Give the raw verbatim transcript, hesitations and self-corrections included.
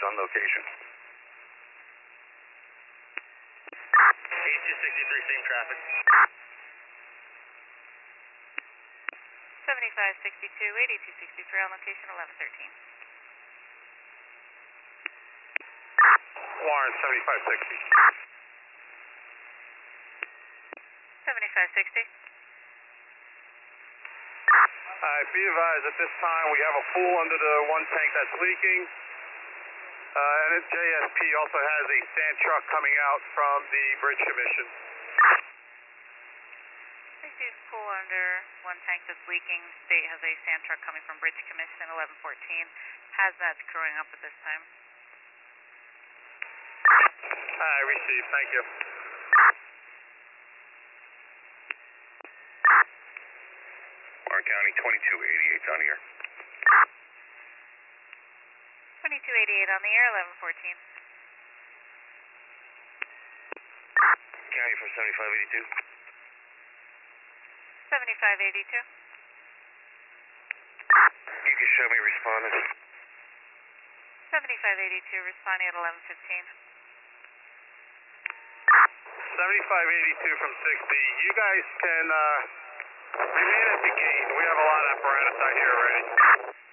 on location. eighty-two sixty-three, same traffic. seventy-five sixty-two, eighty-two sixty-three on location, eleven thirteen. Warren, seventy-five sixty. seventy-five sixty. Alright, be advised at this time we have a pool under the one tank that's leaking. Uh, and J S P also has a sand truck coming out from the Bridge Commission. Receive pool under one tank that's leaking. State has a sand truck coming from Bridge Commission, eleven fourteen. Hazmat's crewing up at this time. Alright, received. Thank you. Warren County, twenty-two eighty-eight on here. twenty-two eighty-eight on the air, eleven fourteen. County from seventy-five eighty-two. seventy-five eighty-two. You can show me responding. seventy-five eighty-two responding at eleven fifteen. seventy-five eighty-two from sixty. You guys can uh, remain at the gate. We have a lot of apparatus out here already.